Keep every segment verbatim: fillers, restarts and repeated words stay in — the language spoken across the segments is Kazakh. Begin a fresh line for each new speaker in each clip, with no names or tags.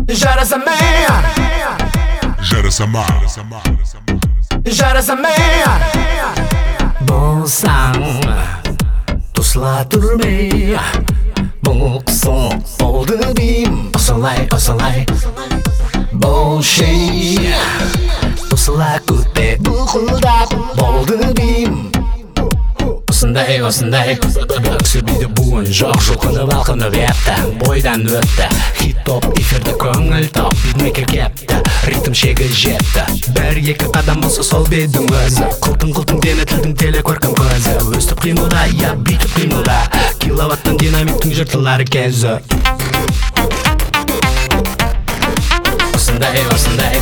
Жарасамея,
Жарасама,
жарасамея. Болсаң тосыла тұрмай, болсаң болды деймін. Осылай, осылай болшы, тосыла көтпе бұқылдап болды деймін. Осындай, осындай Өксі биді буын жоқ, жұлқынып алқынып етті, бойдан өтті. Хит-топ эфирді көңіл топ, битмейкер кепті, ритм шегі жетті. Бір екі адам болса сол бейдің өзі, қылтың-қылтың дені тілдің теле көркім көзі. Өстіп қимылда, я бүйтіп қимылда, киловаттан динамиктің жыртылары кезі. Осындай, осындай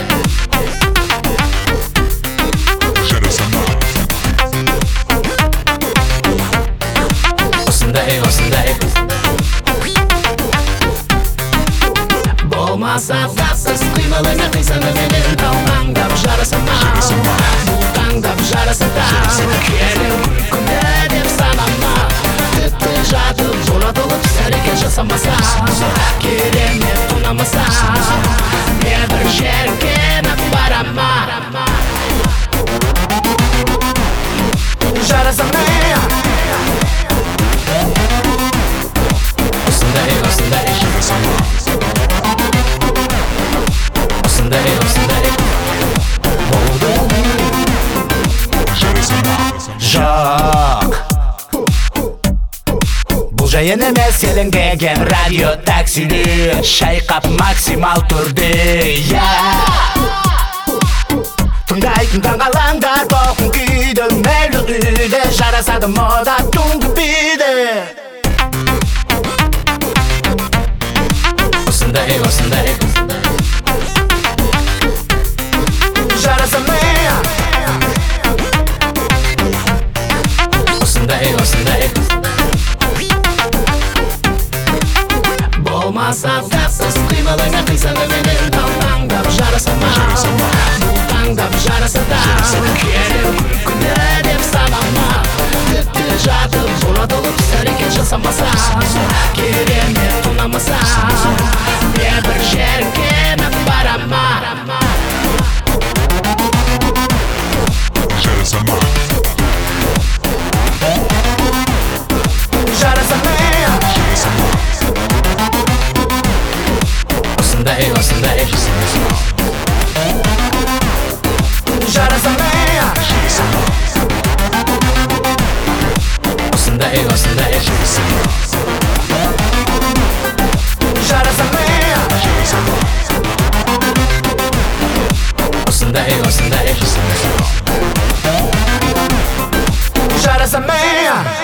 Осындай, осындай болмаса тасыз қимылыңа қисынымен талмаңдап жарасама, бұлтаңдап жарасата, келер күнде деп санама. Тіпті жатып жоратылып әрекет жасамаса, керемет ұнамаса, не бір жерге барама. Жарасамея, осындай, осындай Осындай, осындай болды жоқ. Бұл жайын емес еліңдеген радио таксиде, шайқап максимал түрде. Тыңдайтын таңғалаңдар болсын күйді, мейлі үйде жарасады мода түнгі биде. Осындай, осындай жарасамея, осындай, осындай болмаса тапсыз қимылыңа қисынымен талмаңдап жарасама, бұлтаңдап жарасата, келер күнде деп санама. Тіпті жатып жоратылып әрекет жасамаса, керемет ұнамаса, не бір жерге барама.
Жарасама,
жарасамея, осындай, осындай жарасамея, осындай, осындай жарасамея, осындай, осындай жарасамея.